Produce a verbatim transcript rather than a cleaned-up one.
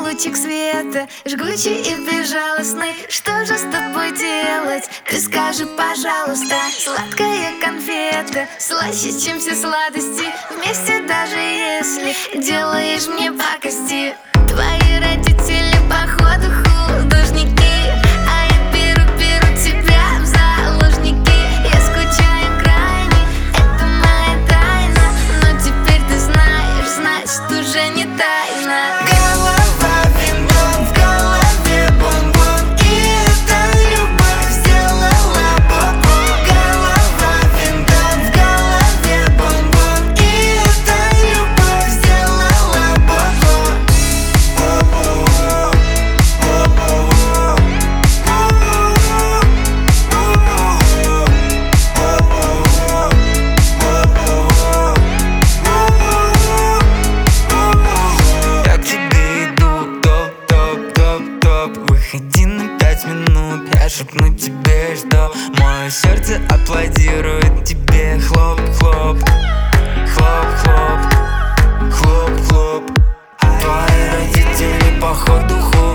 лучик света, жгучий и безжалостный. Что же с тобой делать? Ты скажи, пожалуйста. Сладкая конфета, слаще, чем все сладости. Вместе, даже если делаешь мне пакости. Твои родители, походу, художники, а я беру, беру тебя в заложники. Я скучаю крайне, это моя тайна, но теперь ты знаешь, значит уже не тайна. Голова вином, в голове бомбон, и эта любовь сделала бомбон. Голова вином, в голове бомбон, и эта любовь сделала бомбон. Я к тебе иду, топ, топ, топ, топ. Выходи на пять минут, я шепну тебе, что мое сердце аплодирует тебе. Хлоп, хлоп, хлоп, хлоп, хлоп, хлоп. Твои родители, походу, хлоп.